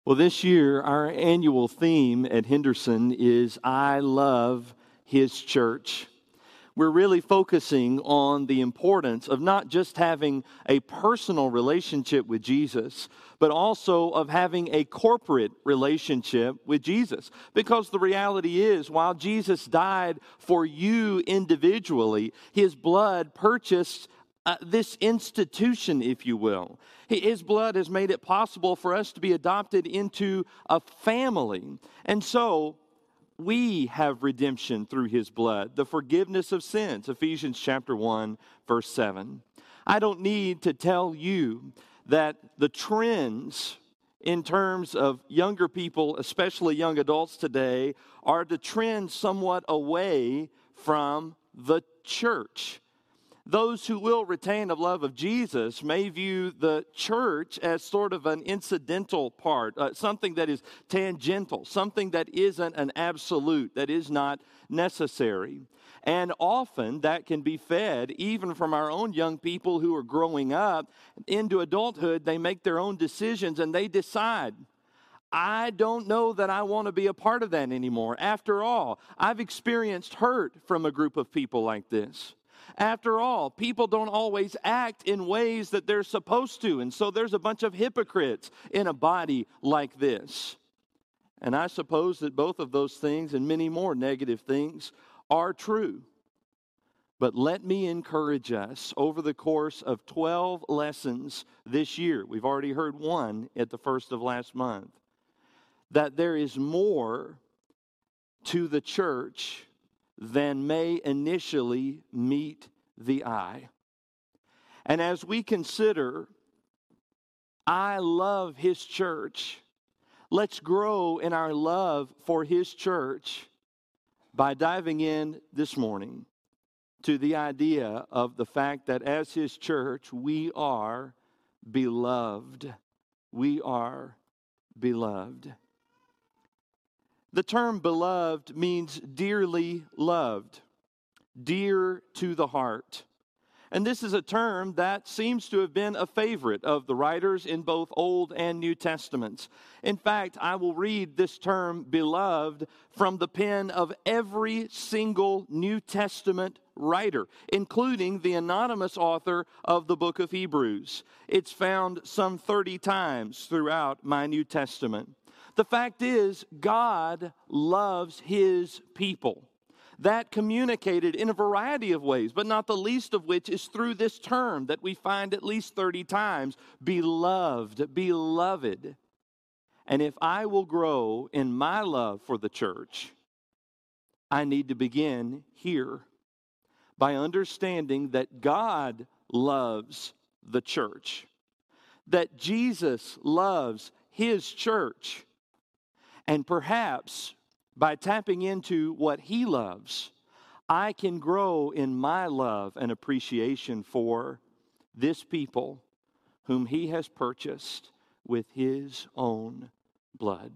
Well, this year, our annual theme at Henderson is I Love His Church. We're really focusing on the importance of not just having a personal relationship with Jesus, but also of having a corporate relationship with Jesus. Because the reality is, while Jesus died for you individually, His blood purchased this institution, if you will. His blood has made it possible for us to be adopted into a family. And so we have redemption through His blood, the forgiveness of sins, Ephesians chapter 1, verse 7. I don't need to tell you that the trends in terms of younger people, especially young adults today, are the trends somewhat away from the church. Those who will retain the love of Jesus may view the church as sort of an incidental part, something that is tangential, something that isn't an absolute, that is not necessary. And often that can be fed even from our own young people who are growing up into adulthood. They make their own decisions and they decide, I don't know that I want to be a part of that anymore. After all, I've experienced hurt from a group of people like this. After all, people don't always act in ways that they're supposed to, and so there's a bunch of hypocrites in a body like this. And I suppose that both of those things and many more negative things are true. But let me encourage us over the course of 12 lessons this year, we've already heard one at the first of last month, that there is more to the church than may initially meet the eye. And as we consider, I love His church, let's grow in our love for His church by diving in this morning to the idea of the fact that as His church, we are beloved. We are beloved. The term beloved means dearly loved, dear to the heart. And this is a term that seems to have been a favorite of the writers in both Old and New Testaments. In fact, I will read this term beloved from the pen of every single New Testament writer, including the anonymous author of the book of Hebrews. It's found some 30 times throughout my New Testament. The fact is, God loves His people. That communicated in a variety of ways, but not the least of which is through this term that we find at least 30 times, beloved, beloved. And if I will grow in my love for the church, I need to begin here by understanding that God loves the church, that Jesus loves His church. And perhaps by tapping into what He loves, I can grow in my love and appreciation for this people whom He has purchased with His own blood.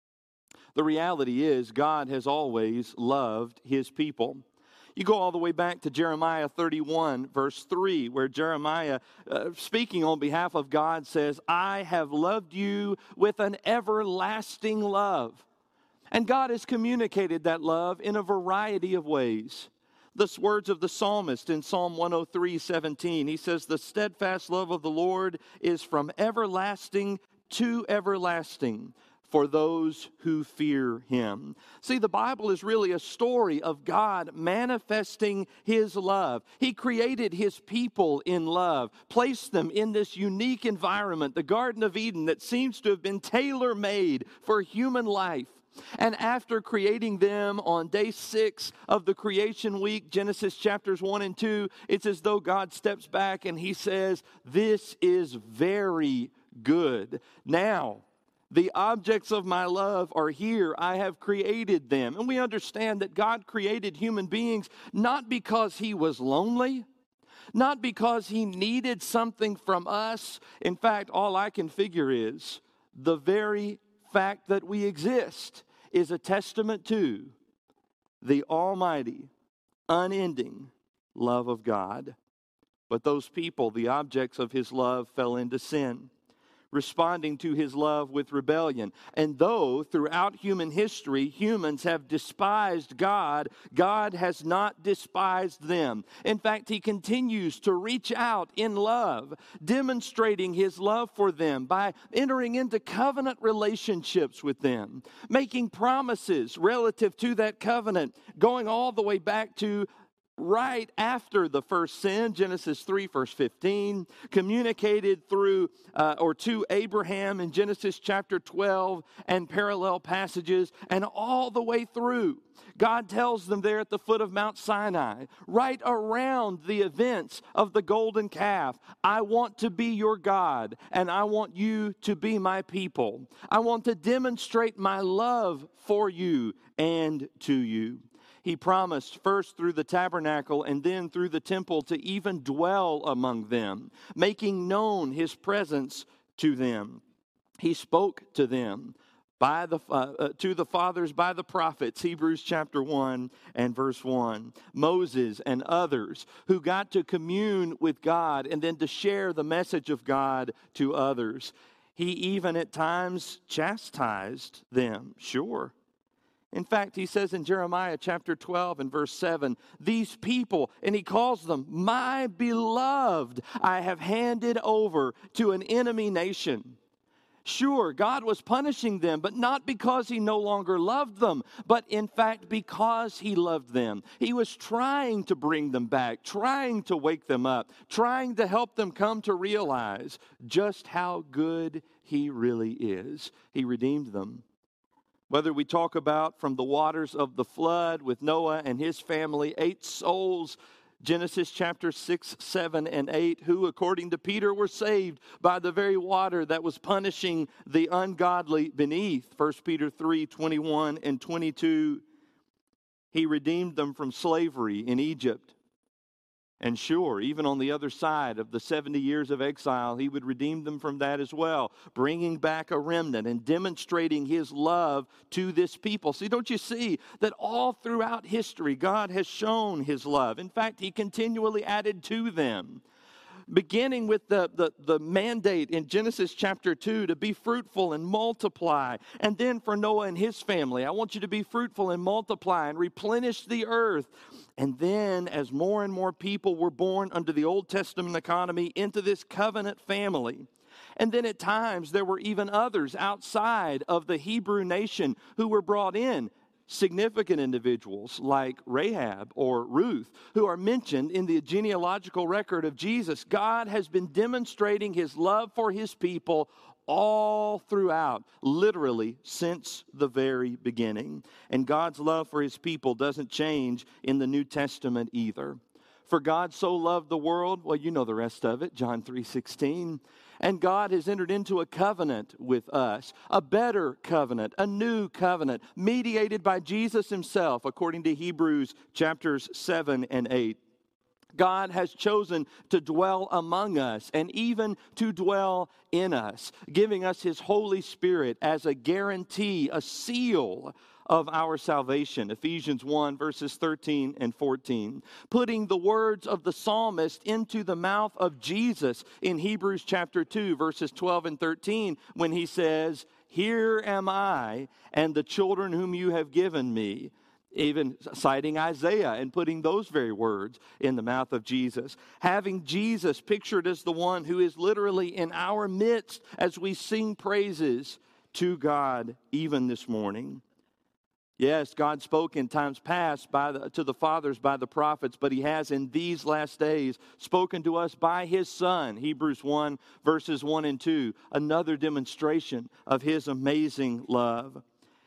The reality is, God has always loved His people. You go all the way back to Jeremiah 31, verse 3, where Jeremiah, speaking on behalf of God, says, I have loved you with an everlasting love. And God has communicated that love in a variety of ways. The words of the psalmist in Psalm 103:17, he says, the steadfast love of the Lord is from everlasting to everlasting for those who fear Him. See, the Bible is really a story of God manifesting His love. He created His people in love, placed them in this unique environment, the Garden of Eden, that seems to have been tailor-made for human life. And after creating them on day 6 of the creation week, Genesis chapters 1 and 2, it's as though God steps back and He says, this is very good. Now, the objects of my love are here. I have created them. And we understand that God created human beings not because He was lonely, not because He needed something from us. In fact, all I can figure is the very fact that we exist is a testament to the almighty, unending love of God. But those people, the objects of His love, fell into sin. responding to his love with rebellion. And though throughout human history humans have despised God, God has not despised them. In fact, he continues to reach out in love, demonstrating his love for them by entering into covenant relationships with them, making promises relative to that covenant, going all the way back to right after the first sin, Genesis 3, verse 15, communicated through or to Abraham in Genesis chapter 12 and parallel passages, and all the way through. God tells them there at the foot of Mount Sinai, right around the events of the golden calf, I want to be your God, and I want you to be my people. I want to demonstrate my love for you and to you. He promised first through the tabernacle and then through the temple to even dwell among them, making known his presence to them. He spoke to them to the fathers by the prophets, Hebrews chapter 1 and verse 1. Moses and others who got to commune with God and then to share the message of God to others. He even at times chastised them, sure. In fact, he says in Jeremiah chapter 12 and verse 7, these people, and he calls them, my beloved, I have handed over to an enemy nation. Sure, God was punishing them, but not because he no longer loved them, but in fact because he loved them. He was trying to bring them back, trying to wake them up, trying to help them come to realize just how good he really is. He redeemed them. Whether we talk about from the waters of the flood with Noah and his family, 8 souls, Genesis chapter 6, 7, and 8, who, according to Peter, were saved by the very water that was punishing the ungodly beneath. 1 Peter 3, 21 and 22. He redeemed them from slavery in Egypt. And sure, even on the other side of the 70 years of exile, he would redeem them from that as well, bringing back a remnant and demonstrating his love to this people. See, don't you see that all throughout history, God has shown his love? In fact, he continually added to them. Beginning with the mandate in Genesis chapter 2 to be fruitful and multiply. And then for Noah and his family, I want you to be fruitful and multiply and replenish the earth. And then as more and more people were born under the Old Testament economy into this covenant family. And then at times there were even others outside of the Hebrew nation who were brought in. Significant individuals like Rahab or Ruth, who are mentioned in the genealogical record of Jesus. God has been demonstrating his love for his people all throughout, literally since the very beginning. And God's love for his people doesn't change in the New Testament either. For God so loved the world, well, you know the rest of it, John 3:16. And God has entered into a covenant with us, a better covenant, a new covenant, mediated by Jesus himself, according to Hebrews chapters 7 and 8. God has chosen to dwell among us and even to dwell in us, giving us his Holy Spirit as a guarantee, a seal of our salvation. Ephesians 1 verses 13 and 14. Putting the words of the psalmist into the mouth of Jesus in Hebrews chapter 2 verses 12 and 13 when he says, here am I and the children whom you have given me. Even citing Isaiah and putting those very words in the mouth of Jesus. Having Jesus pictured as the one who is literally in our midst as we sing praises to God even this morning. Yes, God spoke in times past to the fathers by the prophets, but he has in these last days spoken to us by his Son, Hebrews 1, verses 1 and 2, another demonstration of his amazing love.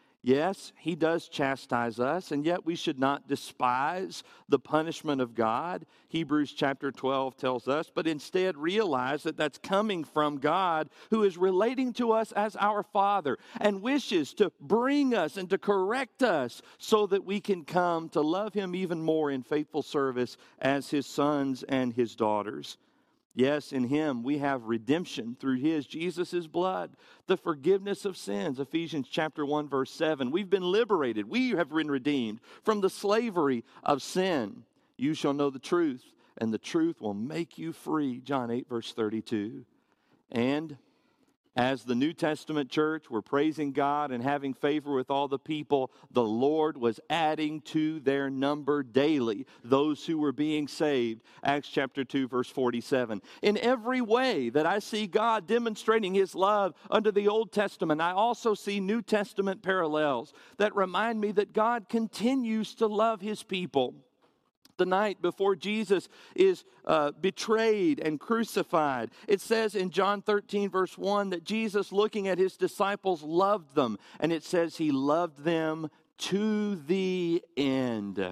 Yes, he does chastise us, and yet we should not despise the punishment of God. Hebrews chapter 12 tells us, but instead realize that that's coming from God, who is relating to us as our Father and wishes to bring us and to correct us so that we can come to love him even more in faithful service as his sons and his daughters. Yes, in him we have redemption through Jesus' blood, the forgiveness of sins, Ephesians chapter 1, verse 7. We've been liberated. We have been redeemed from the slavery of sin. You shall know the truth, and the truth will make you free, John 8, verse 32. And As the New Testament church were praising God and having favor with all the people, the Lord was adding to their number daily those who were being saved. Acts chapter 2, verse 47. In every way that I see God demonstrating His love under the Old Testament, I also see New Testament parallels that remind me that God continues to love His people. The night before Jesus is betrayed and crucified, it says in John 13, verse 1, that Jesus, looking at His disciples, loved them. And it says He loved them to the end.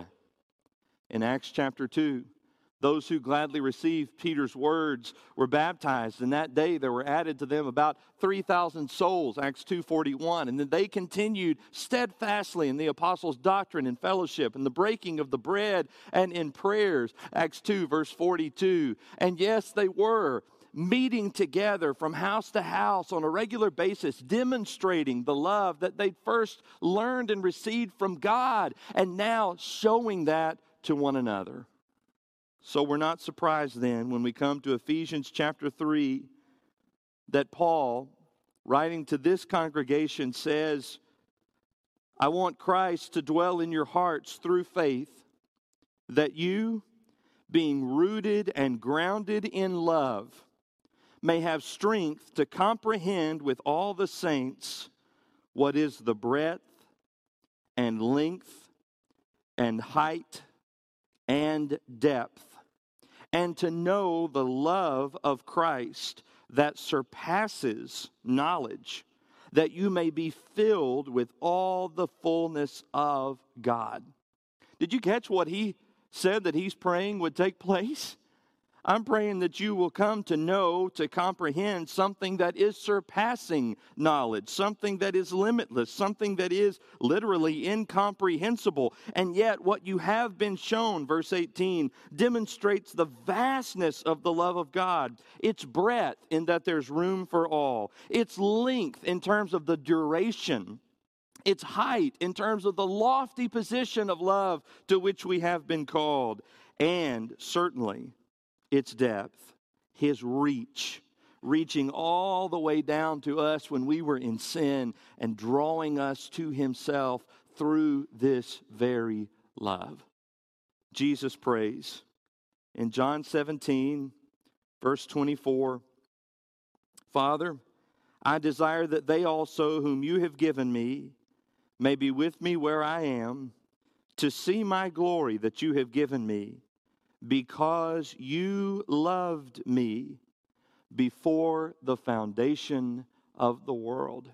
In Acts chapter 2, those who gladly received Peter's words were baptized, and that day there were added to them about 3,000 souls, Acts 2:41. And then they continued steadfastly in the apostles' doctrine and fellowship, and the breaking of the bread and in prayers, Acts 2, verse 42. And yes, they were meeting together from house to house on a regular basis, demonstrating the love that they'd first learned and received from God, and now showing that to one another. So we're not surprised then when we come to Ephesians chapter 3 that Paul, writing to this congregation, says, I want Christ to dwell in your hearts through faith, that you, being rooted and grounded in love, may have strength to comprehend with all the saints what is the breadth and length and height and depth, and to know the love of Christ that surpasses knowledge, that you may be filled with all the fullness of God. Did you catch what he said that he's praying would take place? I'm praying that you will come to know, to comprehend something that is surpassing knowledge, something that is limitless, something that is literally incomprehensible. And yet what you have been shown, verse 18, demonstrates the vastness of the love of God. Its breadth in that there's room for all. Its length in terms of the duration. Its height in terms of the lofty position of love to which we have been called. And certainly its depth, His reach, reaching all the way down to us when we were in sin and drawing us to Himself through this very love. Jesus prays in John 17, verse 24, Father, I desire that they also whom you have given me may be with me where I am, to see my glory that you have given me, because you loved me before the foundation of the world.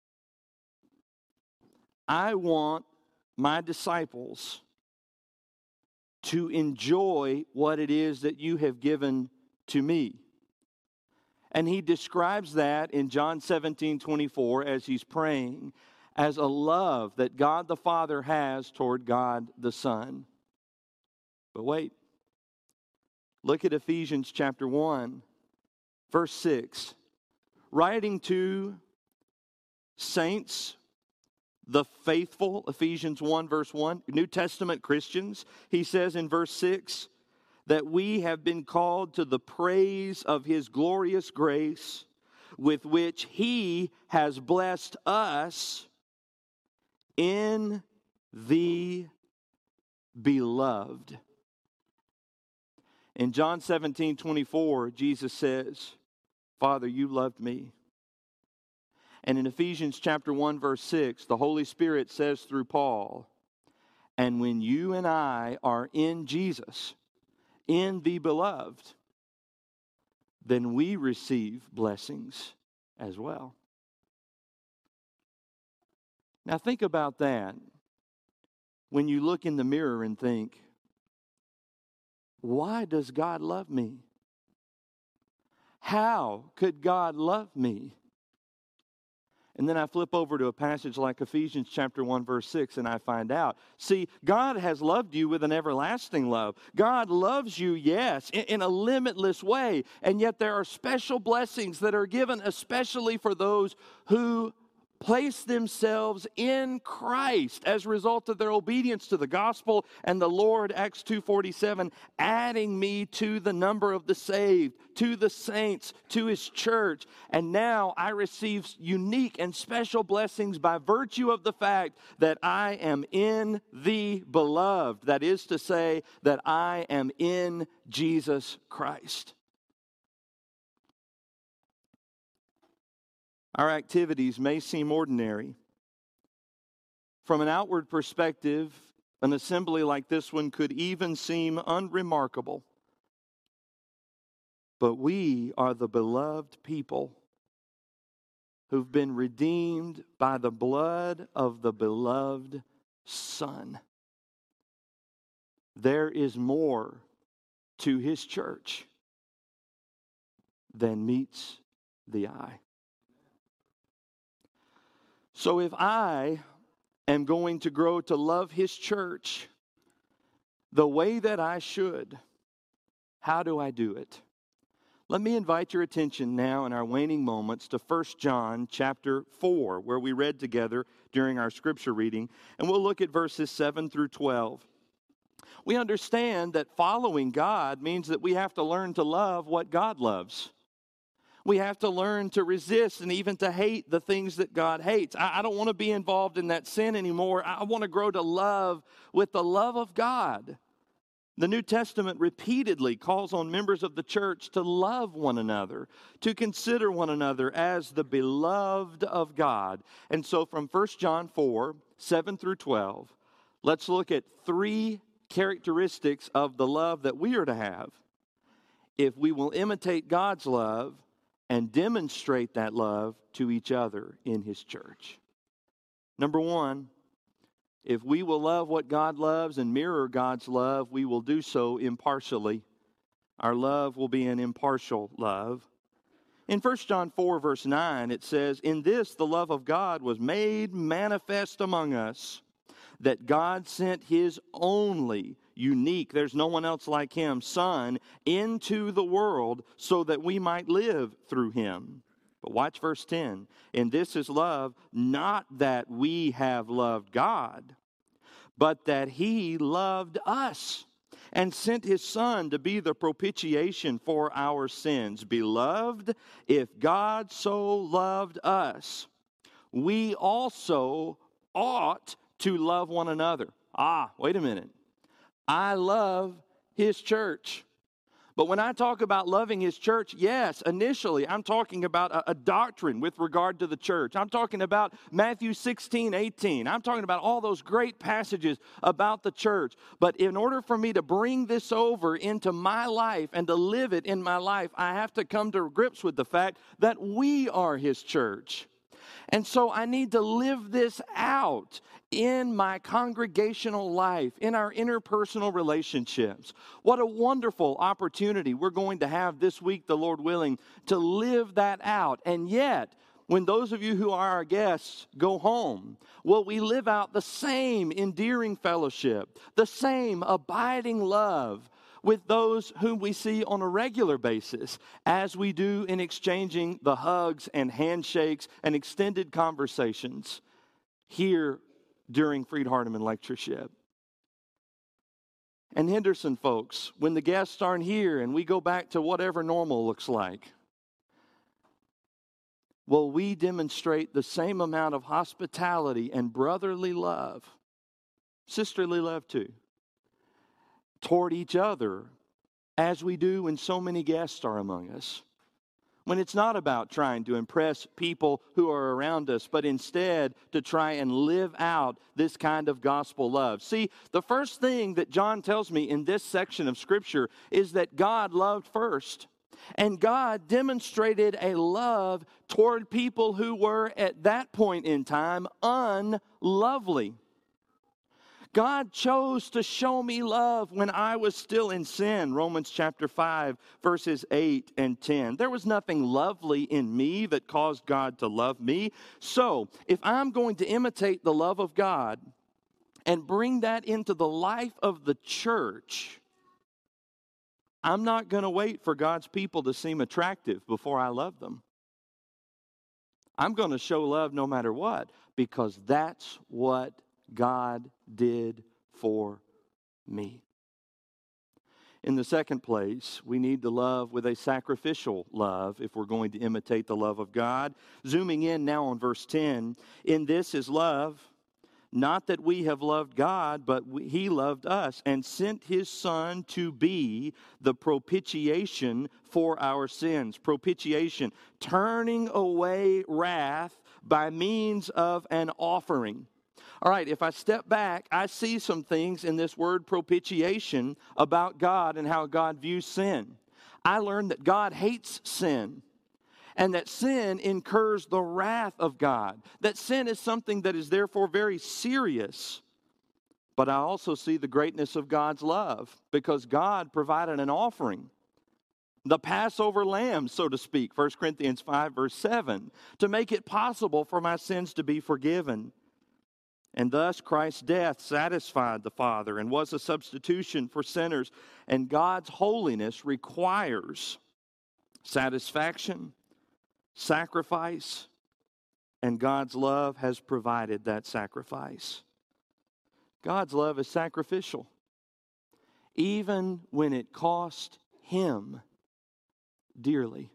I want my disciples to enjoy what it is that you have given to me. And he describes that in John 17:24 as he's praying as a love that God the Father has toward God the Son. But wait. Look at Ephesians chapter 1, verse 6. Writing to saints, the faithful, Ephesians 1, verse 1, New Testament Christians, he says in verse 6, that we have been called to the praise of His glorious grace, with which He has blessed us in the beloved. In John 17:24, Jesus says, Father, you loved me. And in Ephesians chapter 1, verse 6, the Holy Spirit says through Paul, and when you and I are in Jesus, in the beloved, then we receive blessings as well. Now think about that when you look in the mirror and think, why does God love me? How could God love me? And then I flip over to a passage like Ephesians chapter 1, verse 6, and I find out, see, God has loved you with an everlasting love. God loves you, yes, in a limitless way. And yet there are special blessings that are given especially for those who place themselves in Christ as a result of their obedience to the gospel and the Lord, Acts 2:47, adding me to the number of the saved, to the saints, to his church. And now I receive unique and special blessings by virtue of the fact that I am in the beloved. That is to say, that I am in Jesus Christ. Our activities may seem ordinary. From an outward perspective, an assembly like this one could even seem unremarkable. But we are the beloved people who've been redeemed by the blood of the beloved Son. There is more to his church than meets the eye. So if I am going to grow to love his church the way that I should, how do I do it? Let me invite your attention now in our waning moments to 1 John chapter 4, where we read together during our scripture reading, and we'll look at verses 7 through 12. We understand that following God means that we have to learn to love what God loves. We have to learn to resist and even to hate the things that God hates. I don't want to be involved in that sin anymore. I want to grow to love with the love of God. The New Testament repeatedly calls on members of the church to love one another, to consider one another as the beloved of God. And so from 1 John 4, 7 through 12, let's look at 3 characteristics of the love that we are to have if we will imitate God's love and demonstrate that love to each other in his church. Number 1, if we will love what God loves and mirror God's love, we will do so impartially. Our love will be an impartial love. In 1 John 4, verse 9, it says, "In this the love of God was made manifest among us, that God sent his only, unique, there's no one else like him, Son into the world so that we might live through him." But watch verse 10. "And this is love, not that we have loved God, but that he loved us and sent his Son to be the propitiation for our sins. Beloved, if God so loved us, we also ought to love one another." Wait a minute. I love his church. But when I talk about loving his church, yes, initially I'm talking about a doctrine with regard to the church. I'm talking about Matthew 16, 18. I'm talking about all those great passages about the church. But in order for me to bring this over into my life and to live it in my life, I have to come to grips with the fact that we are his church. And so I need to live this out in my congregational life, in our interpersonal relationships. What a wonderful opportunity we're going to have this week, the Lord willing, to live that out. And yet, when those of you who are our guests go home, will we live out the same endearing fellowship, the same abiding love with those whom we see on a regular basis, as we do in exchanging the hugs and handshakes and extended conversations here during Freed-Hardeman lectureship? And Henderson folks, when the guests aren't here and we go back to whatever normal looks like, will we demonstrate the same amount of hospitality and brotherly love, sisterly love too, toward each other as we do when so many guests are among us? When it's not about trying to impress people who are around us, but instead to try and live out this kind of gospel love. See, the first thing that John tells me in this section of Scripture is that God loved first. And God demonstrated a love toward people who were at that point in time unlovely. God chose to show me love when I was still in sin. Romans chapter 5, verses 8 and 10. There was nothing lovely in me that caused God to love me. So, if I'm going to imitate the love of God and bring that into the life of the church, I'm not going to wait for God's people to seem attractive before I love them. I'm going to show love no matter what, because that's what God did for me. In the second place, we need to love with a sacrificial love if we're going to imitate the love of God. Zooming in now on verse 10, in this is love, not that we have loved God, but He loved us and sent His Son to be the propitiation for our sins. Propitiation, turning away wrath by means of an offering. All right, if I step back, I see some things in this word propitiation about God and how God views sin. I learned that God hates sin, and that sin incurs the wrath of God. That sin is something that is therefore very serious. But I also see the greatness of God's love, because God provided an offering, the Passover lamb, so to speak, 1 Corinthians 5, verse 7, to make it possible for my sins to be forgiven. And thus Christ's death satisfied the Father and was a substitution for sinners. And God's holiness requires satisfaction, sacrifice, and God's love has provided that sacrifice. God's love is sacrificial, even when it cost Him dearly.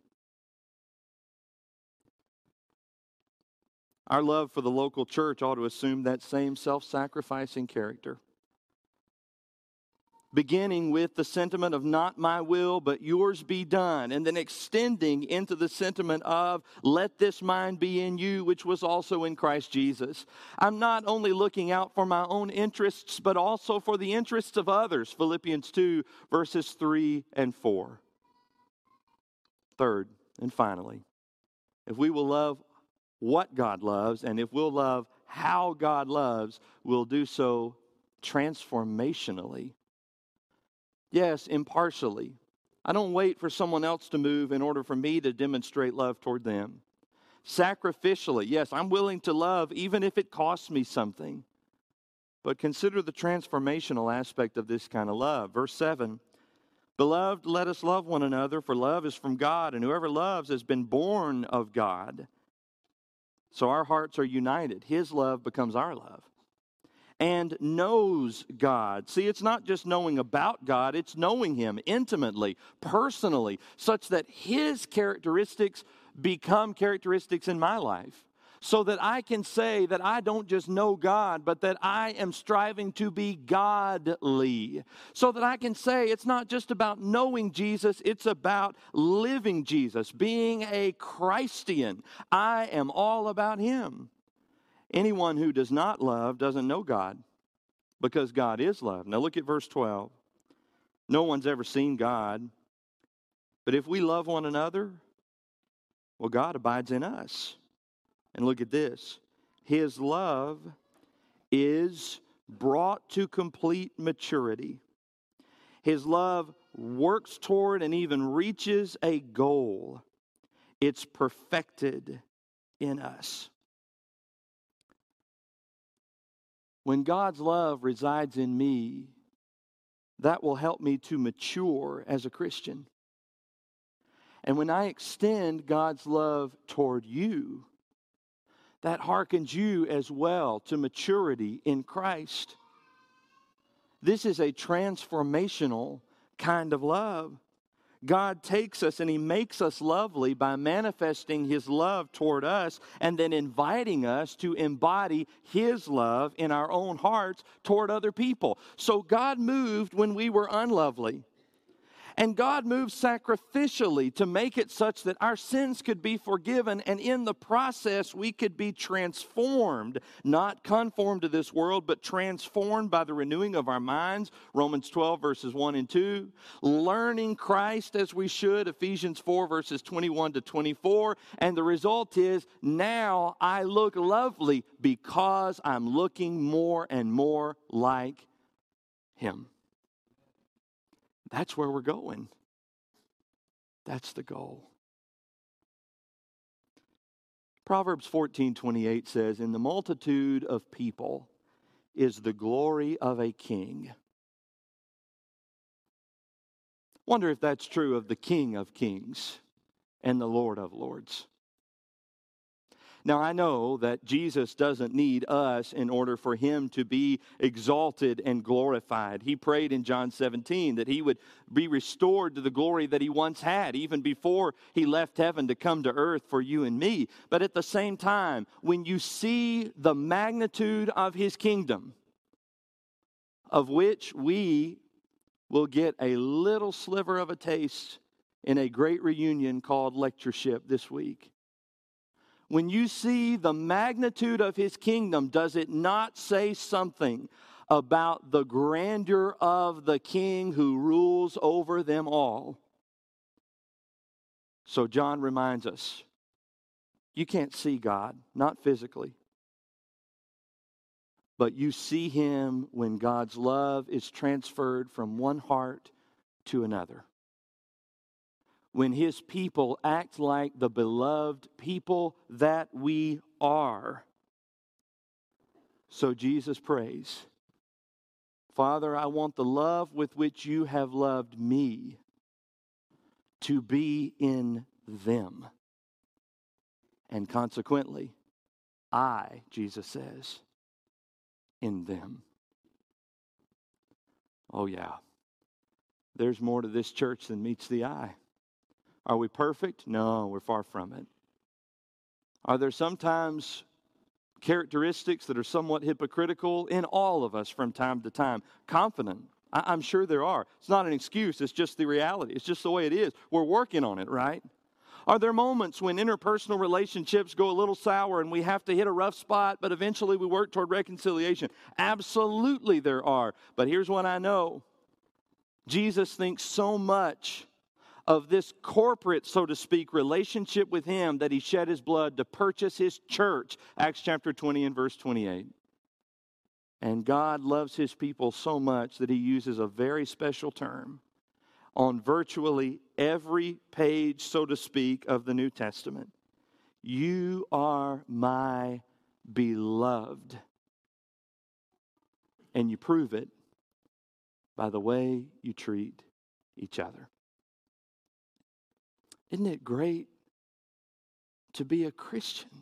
Our love for the local church ought to assume that same self-sacrificing character. Beginning with the sentiment of not my will, but yours be done, and then extending into the sentiment of let this mind be in you, which was also in Christ Jesus. I'm not only looking out for my own interests, but also for the interests of others. Philippians 2, verses 3 and 4. Third, and finally, if we will love what God loves, and if we'll love how God loves, we'll do so transformationally. Yes, impartially. I don't wait for someone else to move in order for me to demonstrate love toward them. Sacrificially, yes, I'm willing to love even if it costs me something. But consider the transformational aspect of this kind of love. Verse 7, beloved, let us love one another, for love is from God, and whoever loves has been born of God. So our hearts are united. His love becomes our love. And knows God. See, it's not just knowing about God, it's knowing Him intimately, personally, such that His characteristics become characteristics in my life. So that I can say that I don't just know God, but that I am striving to be godly. So that I can say it's not just about knowing Jesus, it's about living Jesus, being a Christian. I am all about Him. Anyone who does not love doesn't know God, because God is love. Now look at verse 12. No one's ever seen God, but if we love one another, well, God abides in us. And look at this. His love is brought to complete maturity. His love works toward and even reaches a goal. It's perfected in us. When God's love resides in me, that will help me to mature as a Christian. And when I extend God's love toward you, that hearkens you as well to maturity in Christ. This is a transformational kind of love. God takes us and He makes us lovely by manifesting His love toward us and then inviting us to embody His love in our own hearts toward other people. So God moved when we were unlovely. And God moved sacrificially to make it such that our sins could be forgiven, and in the process we could be transformed, not conformed to this world, but transformed by the renewing of our minds, Romans 12, verses 1 and 2, learning Christ as we should, Ephesians 4, verses 21 to 24, and the result is now I look lovely because I'm looking more and more like Him. That's where we're going. That's the goal. Proverbs 14:28 says, in the multitude of people is the glory of a king. Wonder if that's true of the King of Kings and the Lord of Lords. Now, I know that Jesus doesn't need us in order for him to be exalted and glorified. He prayed in John 17 that he would be restored to the glory that he once had, even before he left heaven to come to earth for you and me. But at the same time, when you see the magnitude of his kingdom, of which we will get a little sliver of a taste in a great reunion called lectureship this week. When you see the magnitude of his kingdom, does it not say something about the grandeur of the king who rules over them all? So John reminds us, you can't see God, not physically. But you see him when God's love is transferred from one heart to another. When his people act like the beloved people that we are. So Jesus prays, Father, I want the love with which you have loved me to be in them. And consequently, I, Jesus says, in them. Oh yeah, there's more to this church than meets the eye. Are we perfect? No, we're far from it. Are there sometimes characteristics that are somewhat hypocritical? In all of us from time to time. Confident. I'm sure there are. It's not an excuse. It's just the reality. It's just the way it is. We're working on it, right? Are there moments when interpersonal relationships go a little sour and we have to hit a rough spot, but eventually we work toward reconciliation? Absolutely there are. But here's what I know. Jesus thinks so much of this corporate, so to speak, relationship with him that he shed his blood to purchase his church. Acts chapter 20 and verse 28. And God loves his people so much that he uses a very special term on virtually every page, so to speak, of the New Testament. You are my beloved. And you prove it by the way you treat each other. Isn't it great to be a Christian?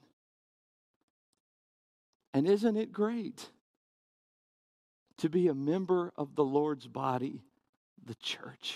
And isn't it great to be a member of the Lord's body, the church?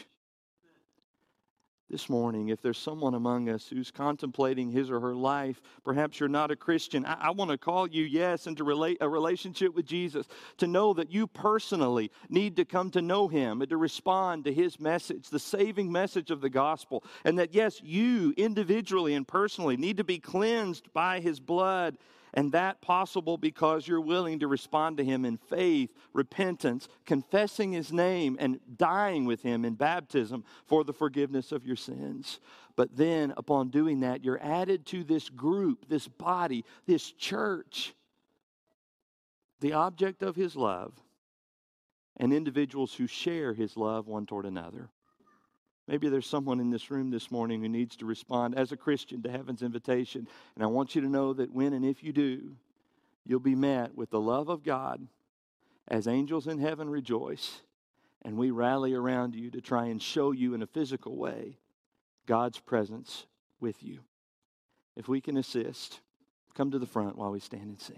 This morning, if there's someone among us who's contemplating his or her life, perhaps you're not a Christian, I want to call you, yes, into a relationship with Jesus, to know that you personally need to come to know him and to respond to his message, the saving message of the gospel, and that, yes, you individually and personally need to be cleansed by his blood. And that possible because you're willing to respond to him in faith, repentance, confessing his name, and dying with him in baptism for the forgiveness of your sins. But then, upon doing that, you're added to this group, this body, this church, the object of his love, and individuals who share his love one toward another. Maybe there's someone in this room this morning who needs to respond as a Christian to heaven's invitation. And I want you to know that when and if you do, you'll be met with the love of God as angels in heaven rejoice. And we rally around you to try and show you in a physical way God's presence with you. If we can assist, come to the front while we stand and sing.